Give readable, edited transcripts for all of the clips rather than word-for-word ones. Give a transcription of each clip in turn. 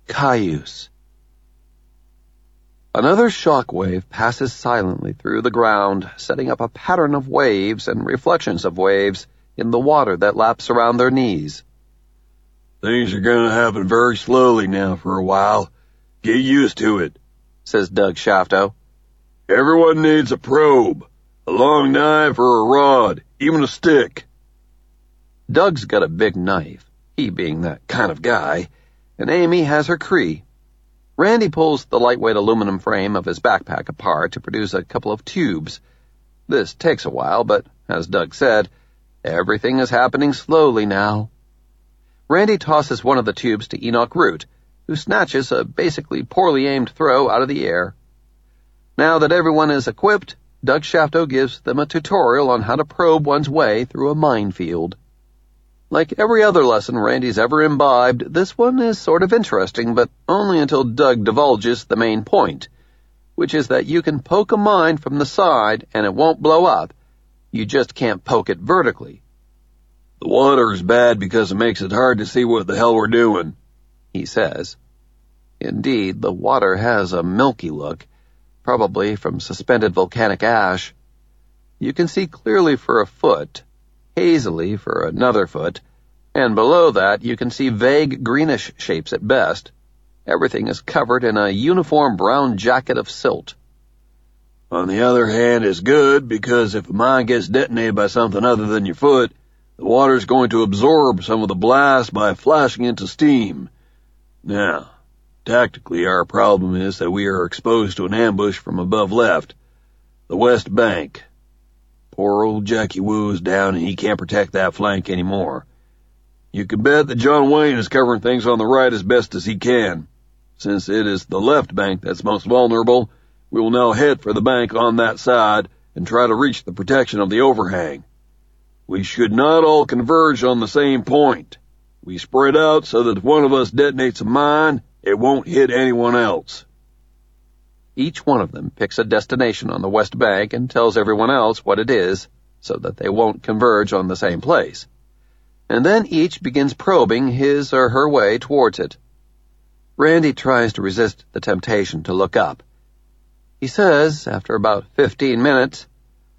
Cayuse. Another shock wave passes silently through the ground, setting up a pattern of waves and reflections of waves in the water that laps around their knees. Things are going to happen very slowly now for a while. Get used to it, says Doug Shafto. Everyone needs a probe, a long knife or a rod, even a stick. Doug's got a big knife, he being that kind of guy, and Amy has her Cree. Randy pulls the lightweight aluminum frame of his backpack apart to produce a couple of tubes. This takes a while, but, as Doug said, everything is happening slowly now. Randy tosses one of the tubes to Enoch Root, who snatches a basically poorly aimed throw out of the air. Now that everyone is equipped, Doug Shafto gives them a tutorial on how to probe one's way through a minefield. Like every other lesson Randy's ever imbibed, this one is sort of interesting, but only until Doug divulges the main point, which is that you can poke a mine from the side and it won't blow up. You just can't poke it vertically. The water is bad because it makes it hard to see what the hell we're doing, he says. Indeed, the water has a milky look, probably from suspended volcanic ash. You can see clearly for a foot, hazily for another foot, and below that you can see vague greenish shapes at best. Everything is covered in a uniform brown jacket of silt. On the other hand, it's good because if a mine gets detonated by something other than your foot, the water's going to absorb some of the blast by flashing into steam. Now, tactically our problem is that we are exposed to an ambush from above left, the west bank. Poor old Jackie Wu is down and he can't protect that flank anymore. You can bet that John Wayne is covering things on the right as best as he can. Since it is the left bank that's most vulnerable, we will now head for the bank on that side and try to reach the protection of the overhang. We should not all converge on the same point. We spread out so that if one of us detonates a mine, it won't hit anyone else. Each one of them picks a destination on the west bank and tells everyone else what it is, so that they won't converge on the same place. And then each begins probing his or her way towards it. Randy tries to resist the temptation to look up. He says, after about 15 minutes,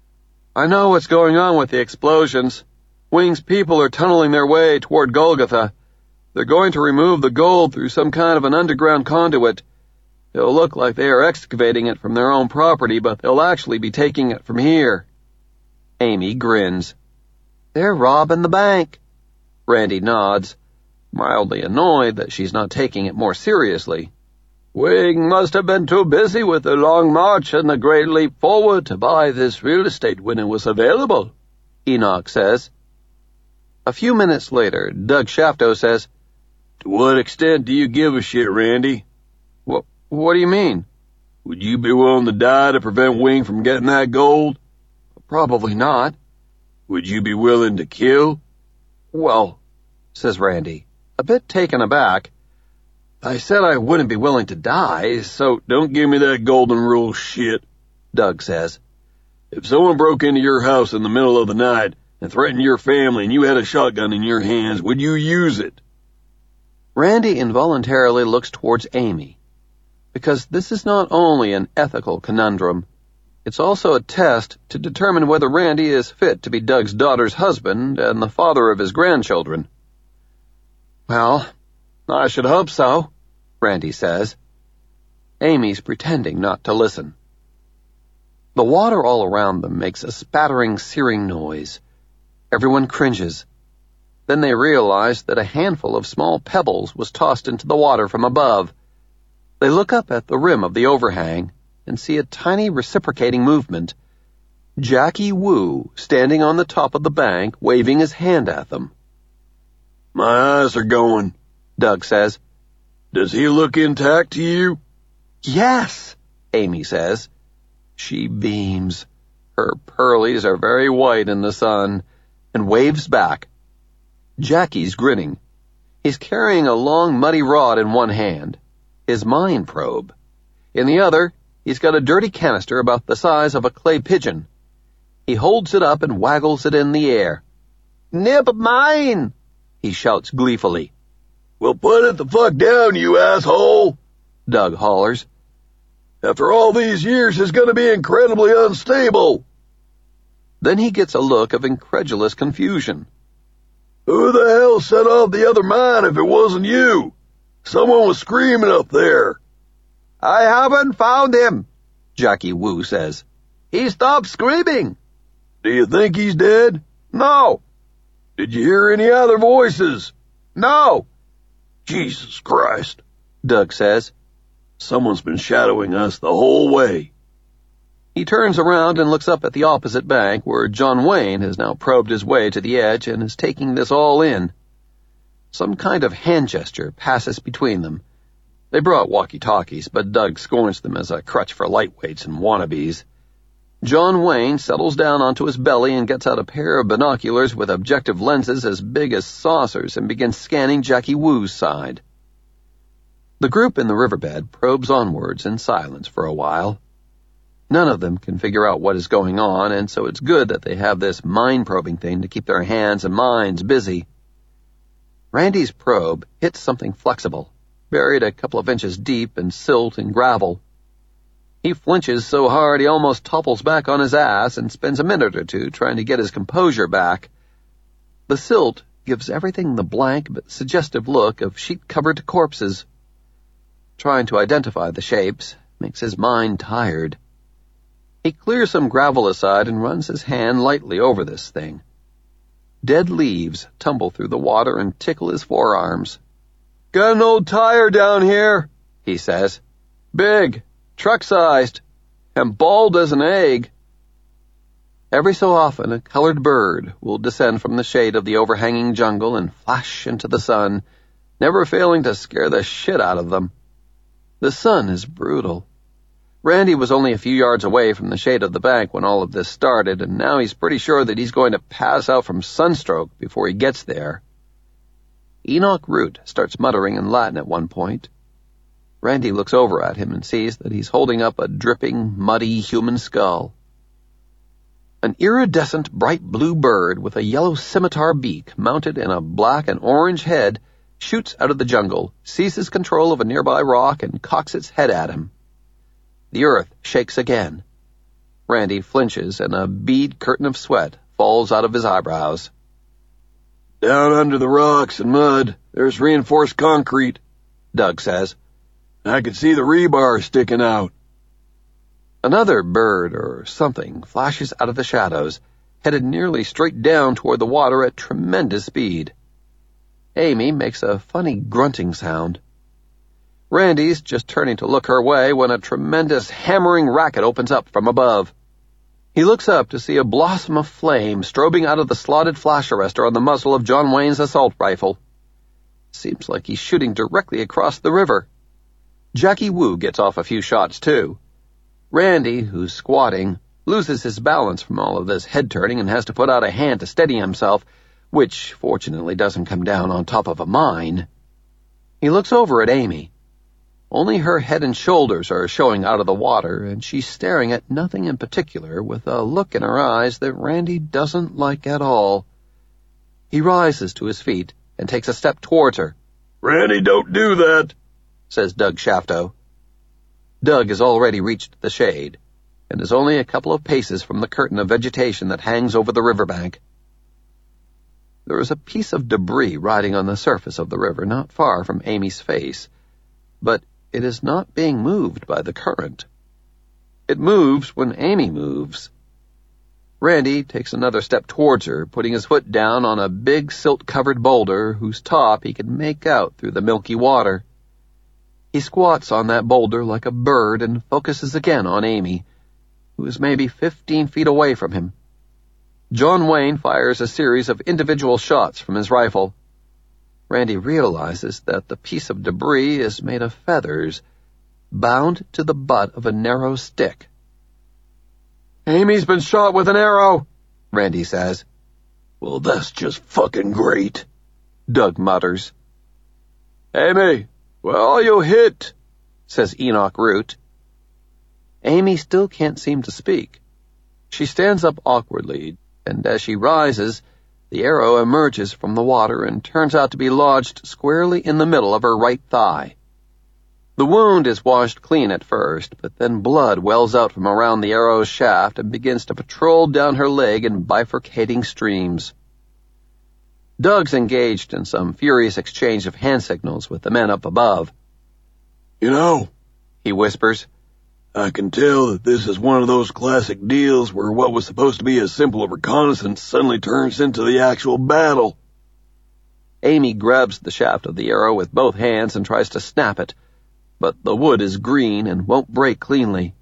I know what's going on with the explosions. Wing's people are tunneling their way toward Golgotha. They're going to remove the gold through some kind of an underground conduit. It'll look like they are excavating it from their own property, but they'll actually be taking it from here. Amy grins. They're robbing the bank. Randy nods, mildly annoyed that she's not taking it more seriously. Wing must have been too busy with the long march and the great leap forward to buy this real estate when it was available, Enoch says. A few minutes later, Doug Shafto says, To what extent do you give a shit, Randy? What do you mean? Would you be willing to die to prevent Wing from getting that gold? Probably not. Would you be willing to kill? Well, says Randy, a bit taken aback. I said I wouldn't be willing to die, so... Don't give me that golden rule shit, Doug says. If someone broke into your house in the middle of the night and threatened your family and you had a shotgun in your hands, would you use it? Randy involuntarily looks towards Amy, because this is not only an ethical conundrum, it's also a test to determine whether Randy is fit to be Doug's daughter's husband and the father of his grandchildren. Well, I should hope so, Randy says. Amy's pretending not to listen. The water all around them makes a spattering, searing noise. Everyone cringes. Then they realize that a handful of small pebbles was tossed into the water from above. They look up at the rim of the overhang and see a tiny reciprocating movement. Jackie Wu standing on the top of the bank, waving his hand at them. My eyes are going, Doug says. Does he look intact to you? Yes, Amy says. She beams. Her pearlies are very white in the sun, and waves back. Jackie's grinning. He's carrying a long, muddy rod in one hand, his mine probe. In the other, he's got a dirty canister about the size of a clay pigeon. He holds it up and waggles it in the air. Nib mine, he shouts gleefully. Well, put it the fuck down, you asshole, Doug hollers. After all these years, it's gonna be incredibly unstable. Then he gets a look of incredulous confusion. Who the hell set off the other mine if it wasn't you? Someone was screaming up there. I haven't found him, Jackie Wu says. He stopped screaming. Do you think he's dead? No. Did you hear any other voices? No. Jesus Christ, Doug says. Someone's been shadowing us the whole way. He turns around and looks up at the opposite bank where John Wayne has now probed his way to the edge and is taking this all in. Some kind of hand gesture passes between them. They brought walkie-talkies, but Doug scorns them as a crutch for lightweights and wannabes. John Wayne settles down onto his belly and gets out a pair of binoculars with objective lenses as big as saucers and begins scanning Jackie Wu's side. The group in the riverbed probes onwards in silence for a while. None of them can figure out what is going on, and so it's good that they have this mind-probing thing to keep their hands and minds busy. Randy's probe hits something flexible, buried a couple of inches deep in silt and gravel. He flinches so hard he almost topples back on his ass and spends a minute or two trying to get his composure back. The silt gives everything the blank but suggestive look of sheet-covered corpses. Trying to identify the shapes makes his mind tired. He clears some gravel aside and runs his hand lightly over this thing. Dead leaves tumble through the water and tickle his forearms. Got an old tire down here, he says. Big, truck-sized, and bald as an egg. Every so often a colored bird will descend from the shade of the overhanging jungle and flash into the sun, never failing to scare the shit out of them. The sun is brutal. Randy was only a few yards away from the shade of the bank when all of this started, and now he's pretty sure that he's going to pass out from sunstroke before he gets there. Enoch Root starts muttering in Latin at one point. Randy looks over at him and sees that he's holding up a dripping, muddy human skull. An iridescent bright blue bird with a yellow scimitar beak mounted in a black and orange head shoots out of the jungle, seizes control of a nearby rock, and cocks its head at him. The earth shakes again. Randy flinches, and a bead curtain of sweat falls out of his eyebrows. Down under the rocks and mud, there's reinforced concrete, Doug says. I can see the rebar sticking out. Another bird or something flashes out of the shadows, headed nearly straight down toward the water at tremendous speed. Amy makes a funny grunting sound. Randy's just turning to look her way when a tremendous hammering racket opens up from above. He looks up to see a blossom of flame strobing out of the slotted flash arrestor on the muzzle of John Wayne's assault rifle. Seems like he's shooting directly across the river. Jackie Wu gets off a few shots, too. Randy, who's squatting, loses his balance from all of this head-turning and has to put out a hand to steady himself, which, fortunately, doesn't come down on top of a mine. He looks over at Amy. Only her head and shoulders are showing out of the water, and she's staring at nothing in particular with a look in her eyes that Randy doesn't like at all. He rises to his feet and takes a step towards her. Randy, don't do that, says Doug Shafto. Doug has already reached the shade, and is only a couple of paces from the curtain of vegetation that hangs over the riverbank. There is a piece of debris riding on the surface of the river not far from Amy's face, but it is not being moved by the current. It moves when Amy moves. Randy takes another step towards her, putting his foot down on a big silt-covered boulder whose top he can make out through the milky water. He squats on that boulder like a bird and focuses again on Amy, who is maybe 15 feet away from him. John Wayne fires a series of individual shots from his rifle. Randy realizes that the piece of debris is made of feathers, bound to the butt of a narrow stick. Amy's been shot with an arrow, Randy says. Well, that's just fucking great, Doug mutters. Amy, where are you hit? Says Enoch Root. Amy still can't seem to speak. She stands up awkwardly, and as she rises, The arrow emerges from the water and turns out to be lodged squarely in the middle of her right thigh. The wound is washed clean at first, but then blood wells out from around the arrow's shaft and begins to patrol down her leg in bifurcating streams. Doug's engaged in some furious exchange of hand signals with the men up above. "You know," he whispers, "I can tell that this is one of those classic deals where what was supposed to be as simple a reconnaissance suddenly turns into the actual battle." Amy grabs the shaft of the arrow with both hands and tries to snap it, but the wood is green and won't break cleanly.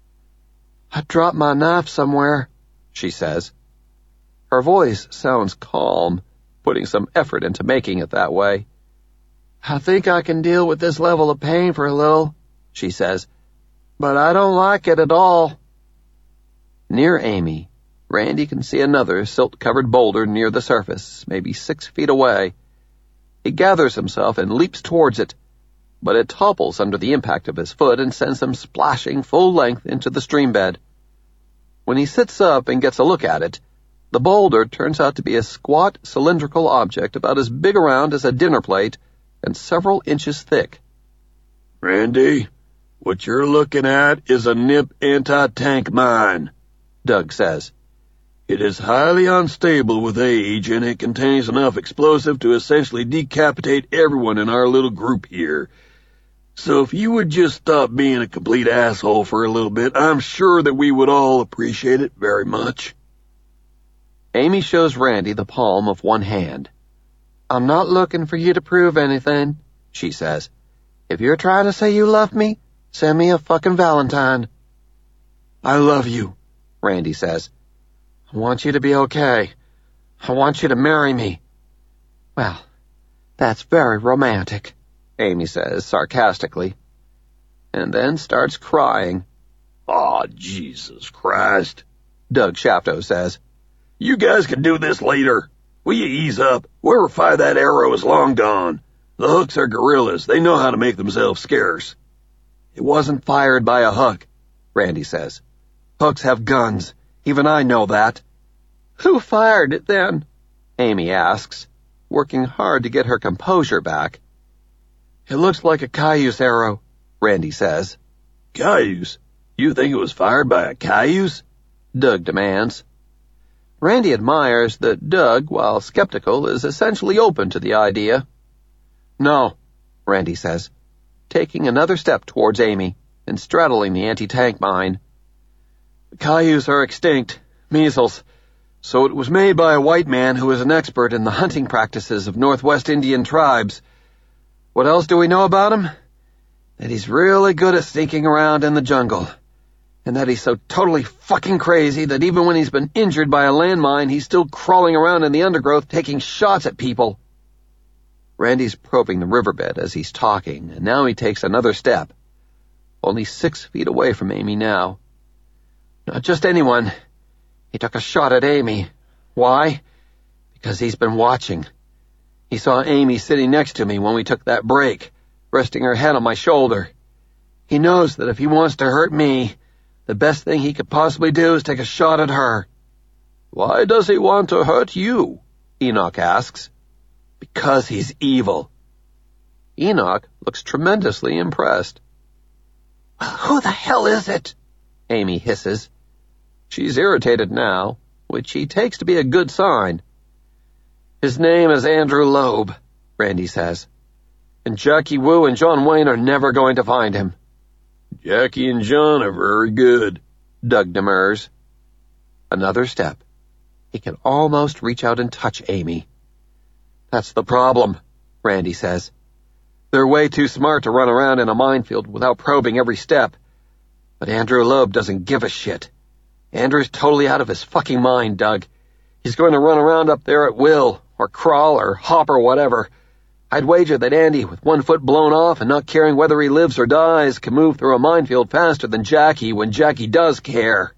"I dropped my knife somewhere," she says. Her voice sounds calm, putting some effort into making it that way. "I think I can deal with this level of pain for a little," she says, "but I don't like it at all." Near Amy, Randy can see another silt-covered boulder near the surface, maybe 6 feet away. He gathers himself and leaps towards it, but it topples under the impact of his foot and sends him splashing full length into the stream bed. When he sits up and gets a look at it, the boulder turns out to be a squat, cylindrical object about as big around as a dinner plate and several inches thick. "Randy, what you're looking at is a NIP anti-tank mine," Doug says. "It is highly unstable with age, and it contains enough explosive to essentially decapitate everyone in our little group here. So if you would just stop being a complete asshole for a little bit, I'm sure that we would all appreciate it very much." Amy shows Randy the palm of one hand. "I'm not looking for you to prove anything," she says. "If you're trying to say you love me, send me a fucking Valentine." "I love you," Randy says. "I want you to be okay. I want you to marry me." "Well, that's very romantic," Amy says sarcastically, and then starts crying. "Aw, Jesus Christ," Doug Shafto says. "You guys can do this later. Will you ease up? Whoever fired that arrow is long gone. The Hooks are gorillas. They know how to make themselves scarce." "It wasn't fired by a Hook," Randy says. "Hooks have guns. Even I know that." "Who fired it then?" Amy asks, working hard to get her composure back. "It looks like a cayuse arrow," Randy says. "Cayuse? You think it was fired by a cayuse?" Doug demands. Randy admires that Doug, while skeptical, is essentially open to the idea. "No," Randy says, taking another step towards Amy and straddling the anti-tank mine. "The cayuse are extinct. Measles. So it was made by a white man who is an expert in the hunting practices of Northwest Indian tribes. What else do we know about him? That he's really good at sneaking around in the jungle, and that he's so totally fucking crazy that even when he's been injured by a landmine, he's still crawling around in the undergrowth taking shots at people." Randy's probing the riverbed as he's talking, and now he takes another step, only 6 feet away from Amy now. "Not just anyone. He took a shot at Amy. Why? Because he's been watching. He saw Amy sitting next to me when we took that break, resting her head on my shoulder. He knows that if he wants to hurt me, the best thing he could possibly do is take a shot at her." "Why does he want to hurt you?" Enoch asks. "Because he's evil." Enoch looks tremendously impressed. "Well, who the hell is it?" Amy hisses. She's irritated now, which he takes to be a good sign. "His name is Andrew Loeb," Randy says. "And Jackie Wu and John Wayne are never going to find him." "Jackie and John are very good," Doug demurs. Another step. He can almost reach out and touch Amy. "That's the problem," Randy says. "They're way too smart to run around in a minefield without probing every step. But Andrew Loeb doesn't give a shit. Andrew's totally out of his fucking mind, Doug. He's going to run around up there at will, or crawl, or hop, or whatever. I'd wager that Andy, with one foot blown off and not caring whether he lives or dies, can move through a minefield faster than Jackie when Jackie does care."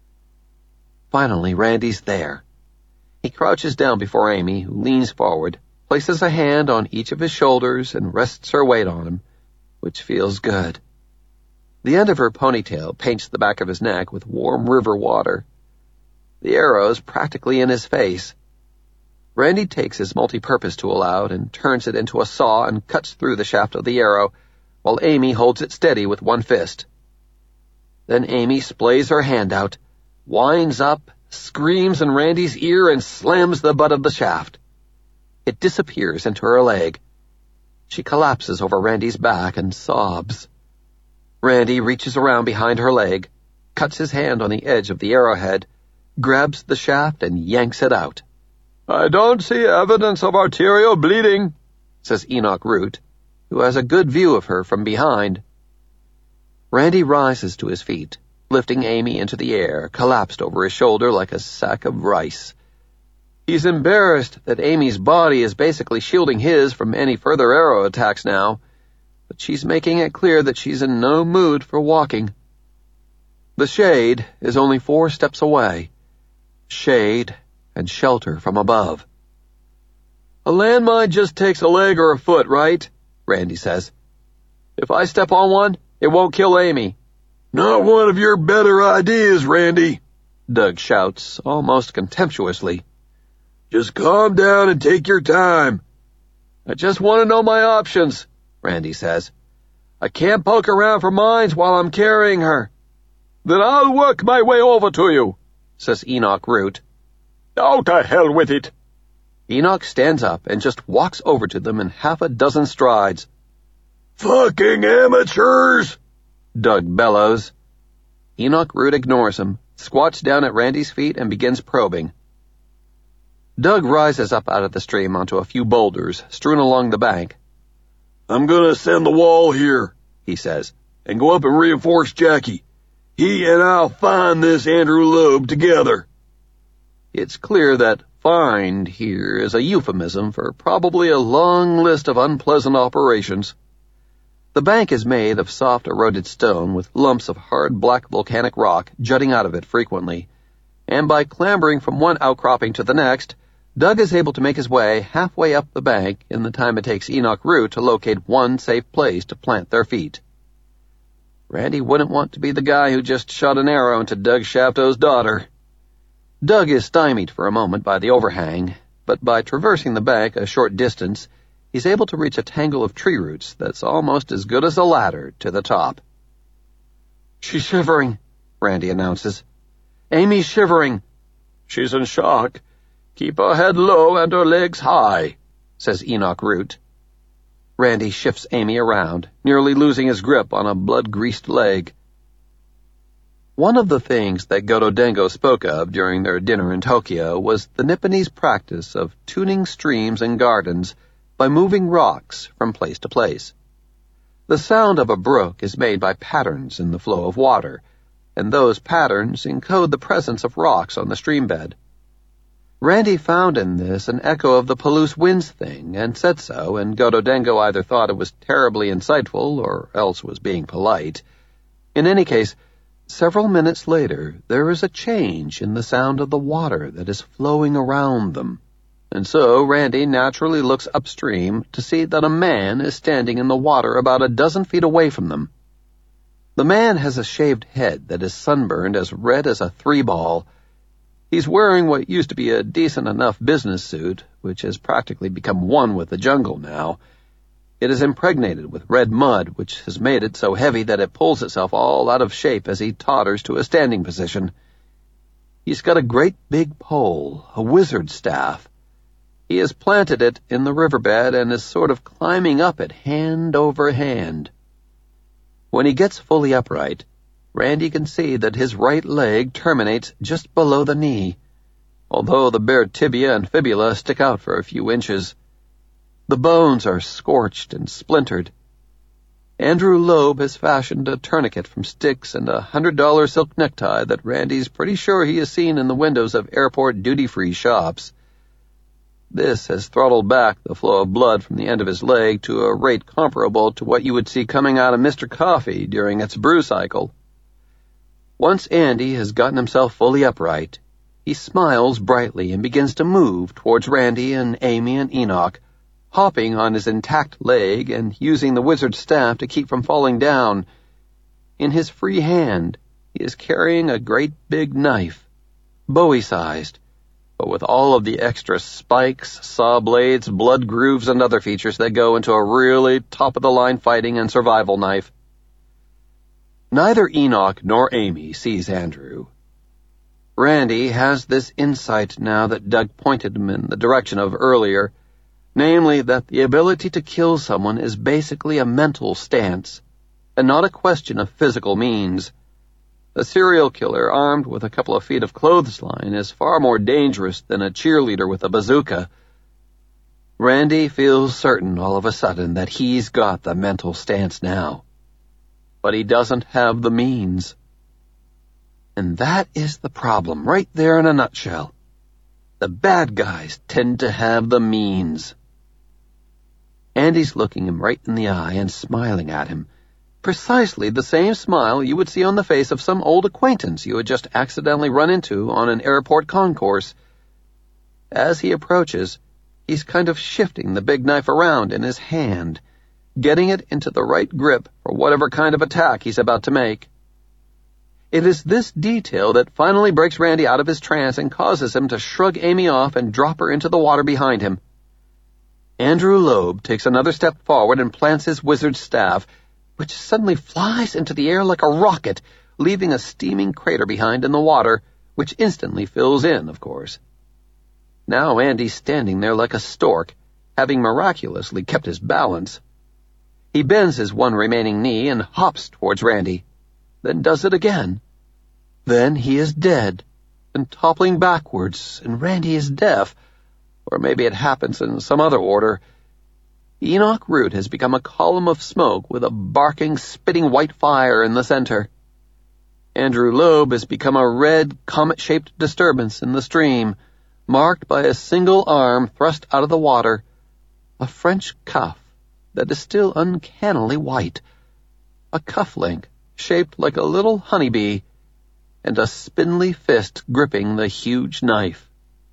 Finally, Randy's there. He crouches down before Amy, who leans forward, places a hand on each of his shoulders, and rests her weight on him, which feels good. The end of her ponytail paints the back of his neck with warm river water. The arrow's practically in his face. Randy takes his multi-purpose tool out and turns it into a saw and cuts through the shaft of the arrow, while Amy holds it steady with one fist. Then Amy splays her hand out, winds up, screams in Randy's ear, and slams the butt of the shaft. It disappears into her leg. She collapses over Randy's back and sobs. Randy reaches around behind her leg, cuts his hand on the edge of the arrowhead, grabs the shaft, and yanks it out. "I don't see evidence of arterial bleeding," says Enoch Root, who has a good view of her from behind. Randy rises to his feet, lifting Amy into the air, collapsed over his shoulder like a sack of rice. He's embarrassed that Amy's body is basically shielding his from any further arrow attacks now, but she's making it clear that she's in no mood for walking. The shade is only 4 steps away. Shade and shelter from above. "A landmine just takes a leg or a foot, right?" Randy says. "If I step on one, it won't kill Amy." "Not one of your better ideas, Randy," Doug shouts, almost contemptuously. "Just calm down and take your time." "I just want to know my options," Randy says. "I can't poke around for mines while I'm carrying her." "Then I'll work my way over to you," says Enoch Root. "Oh, to hell with it." Enoch stands up and just walks over to them in 6 strides. "Fucking amateurs!" Doug bellows. Enoch Root ignores him, squats down at Randy's feet, and begins probing. Doug rises up out of the stream onto a few boulders strewn along the bank. "I'm gonna ascend the wall here," he says, "and go up and reinforce Jackie. He and I'll find this Andrew Loeb together." It's clear that "find" here is a euphemism for probably a long list of unpleasant operations. The bank is made of soft eroded stone with lumps of hard black volcanic rock jutting out of it frequently, and by clambering from one outcropping to the next, Doug is able to make his way halfway up the bank in the time it takes Enoch Root to locate one safe place to plant their feet. Randy wouldn't want to be the guy who just shot an arrow into Doug Shafto's daughter. Doug is stymied for a moment by the overhang, but by traversing the bank a short distance, he's able to reach a tangle of tree roots that's almost as good as a ladder to the top. "She's shivering," Randy announces. "Amy's shivering." "She's in shock. Keep her head low and her legs high," says Enoch Root. Randy shifts Amy around, nearly losing his grip on a blood-greased leg. One of the things that Goto Dengo spoke of during their dinner in Tokyo was the Nipponese practice of tuning streams and gardens by moving rocks from place to place. The sound of a brook is made by patterns in the flow of water, and those patterns encode the presence of rocks on the streambed. Randy found in this an echo of the Palouse Winds thing and said so, and Goto Dengo either thought it was terribly insightful or else was being polite. In any case, several minutes later, there is a change in the sound of the water that is flowing around them, and so Randy naturally looks upstream to see that a man is standing in the water about 12 feet away from them. The man has a shaved head that is sunburned as red as a 3-ball. He's wearing what used to be a decent enough business suit, which has practically become one with the jungle now. It is impregnated with red mud, which has made it so heavy that it pulls itself all out of shape as he totters to a standing position. He's got a great big pole, a wizard staff. He has planted it in the riverbed and is sort of climbing up it hand over hand. When he gets fully upright, Randy can see that his right leg terminates just below the knee, although the bare tibia and fibula stick out for a few inches. The bones are scorched and splintered. Andrew Loeb has fashioned a tourniquet from sticks and a $100 silk necktie that Randy's pretty sure he has seen in the windows of airport duty-free shops. This has throttled back the flow of blood from the end of his leg to a rate comparable to what you would see coming out of Mr. Coffee during its brew cycle. Once Andy has gotten himself fully upright, he smiles brightly and begins to move towards Randy and Amy and Enoch, hopping on his intact leg and using the wizard's staff to keep from falling down. In his free hand, he is carrying a great big knife, Bowie-sized, but with all of the extra spikes, saw blades, blood grooves, and other features that go into a really top-of-the-line fighting and survival knife. Neither Enoch nor Amy sees Andrew. Randy has this insight now that Doug pointed him in the direction of earlier, namely that the ability to kill someone is basically a mental stance, and not a question of physical means. A serial killer armed with a couple of feet of clothesline is far more dangerous than a cheerleader with a bazooka. Randy feels certain all of a sudden that he's got the mental stance now. But he doesn't have the means. And that is the problem, right there in a nutshell. The bad guys tend to have the means. Andy's looking him right in the eye and smiling at him. Precisely the same smile you would see on the face of some old acquaintance you had just accidentally run into on an airport concourse. As he approaches, he's kind of shifting the big knife around in his hand, getting it into the right grip for whatever kind of attack he's about to make. It is this detail that finally breaks Randy out of his trance and causes him to shrug Amy off and drop her into the water behind him. Andrew Loeb takes another step forward and plants his wizard staff, which suddenly flies into the air like a rocket, leaving a steaming crater behind in the water, which instantly fills in, of course. Now Andy's standing there like a stork, having miraculously kept his balance. He bends his one remaining knee and hops towards Randy, then does it again. Then he is dead, and toppling backwards, and Randy is deaf, or maybe it happens in some other order. Enoch Root has become a column of smoke with a barking, spitting white fire in the center. Andrew Loeb has become a red, comet-shaped disturbance in the stream, marked by a single arm thrust out of the water, a French cuff that is still uncannily white, a cufflink shaped like a little honeybee, and a spindly fist gripping the huge knife.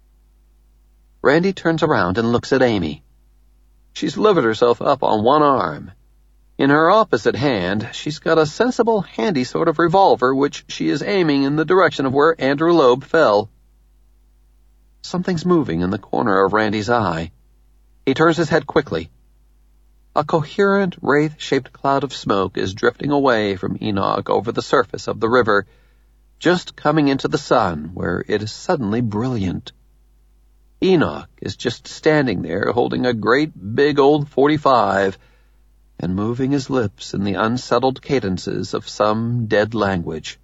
Randy turns around and looks at Amy. She's lifted herself up on one arm. In her opposite hand, she's got a sensible, handy sort of revolver which she is aiming in the direction of where Andrew Loeb fell. Something's moving in the corner of Randy's eye. He turns his head quickly. A coherent, wraith-shaped cloud of smoke is drifting away from Enoch over the surface of the river, just coming into the sun, where it is suddenly brilliant. Enoch is just standing there holding a great big old .45 and moving his lips in the unsettled cadences of some dead language.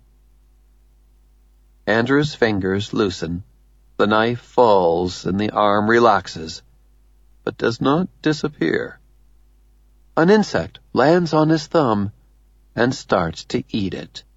Andrew's fingers loosen, the knife falls and the arm relaxes, but does not disappear. An insect lands on his thumb and starts to eat it.